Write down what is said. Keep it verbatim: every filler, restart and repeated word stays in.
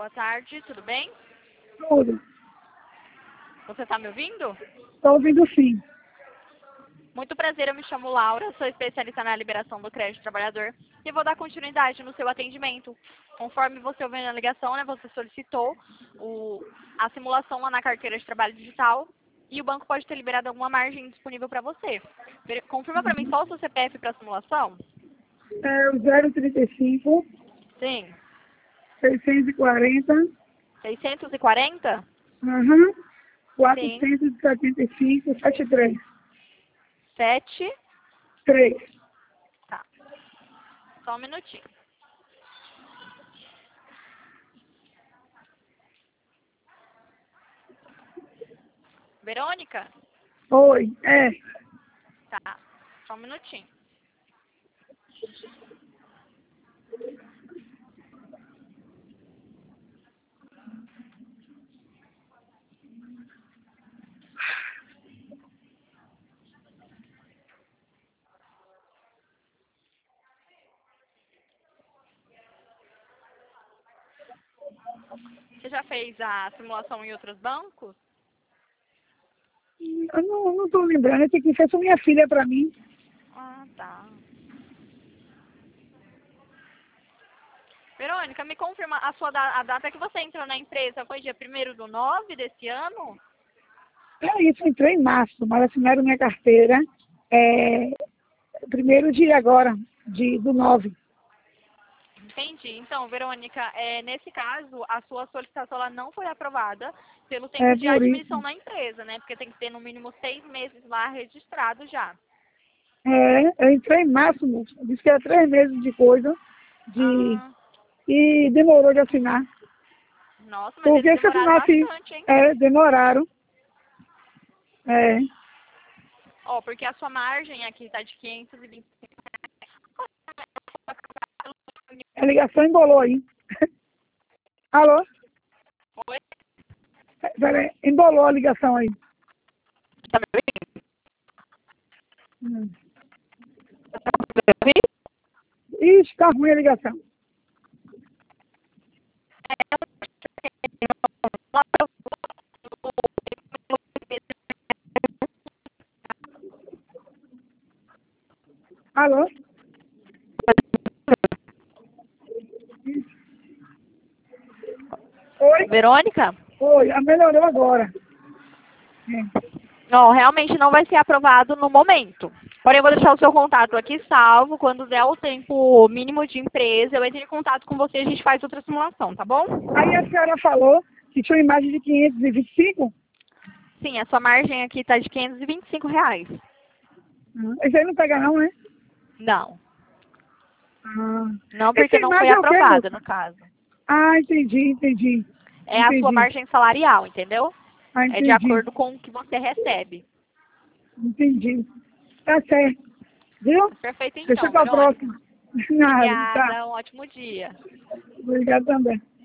Boa tarde, tudo bem? Tudo. Você está me ouvindo? Estou ouvindo sim. Muito prazer, eu me chamo Laura, sou especialista na liberação do crédito do trabalhador e vou dar continuidade no seu atendimento. Conforme você ouviu na ligação, né, você solicitou o, a simulação lá na carteira de trabalho digital e o banco pode ter liberado alguma margem disponível para você. Ver- Confirma para mim só o seu C P F para a simulação? É o zero trinta e cinco, Sim. seiscentos e quarenta, seiscentos e quarenta? uhum, Sim. quatrocentos e setenta e cinco, setenta e três. sete. três. Tá. Só um minutinho. Verônica? Oi, é. Tá. Só um minutinho. Você já fez a simulação em outros bancos? Eu não estou lembrando, esse aqui fez minha filha para mim. Ah, tá. Verônica, me confirma a sua da- a data que você entrou na empresa foi dia primeiro do nove desse ano? É isso, entrei em março, mas assinaram minha carteira. É, primeiro dia agora, de, do nove. Entendi. Então, Verônica, é, nesse caso, a sua solicitação ela não foi aprovada pelo tempo É de por isso. admissão na empresa, né? Porque tem que ter no mínimo seis meses lá registrado já. É, eu entrei em março, moço. Disse que era três meses de coisa. De, Ah, e demorou de assinar. nossa, mas eles Porque se demoraram assinasse, bastante, hein? é, demoraram. É, Ó, porque a sua margem aqui está de quinhentos e vinte e cinco. a ligação embolou aí. Alô? Oi? Peraí, embolou a ligação aí. Tá me ouvindo? Hum. Ixi, tá ruim a ligação. Alô? Oi? Verônica? Oi, ah, melhorou agora. É. Não, realmente não vai ser aprovado no momento. Porém, eu vou deixar o seu contato aqui salvo. Quando der o tempo mínimo de empresa, eu entro em contato com você e a gente faz outra simulação, tá bom? Aí a senhora falou que tinha uma imagem de quinhentos e vinte e cinco? Sim, a sua margem aqui está de quinhentos e vinte e cinco reais. Hum. Esse aí não pega não, né? Não. Ah. Não, porque Essa não foi imagem é o quê, aprovada, no moça? caso. Ah, entendi, entendi. É a sua Entendi. margem salarial, entendeu? Ah, É de entendi. acordo com o que você recebe. Entendi. Tá certo. Viu? Perfeito Deixa então, pra Verônica. próxima. Nada, tá. Obrigada, um ótimo dia. Obrigado também.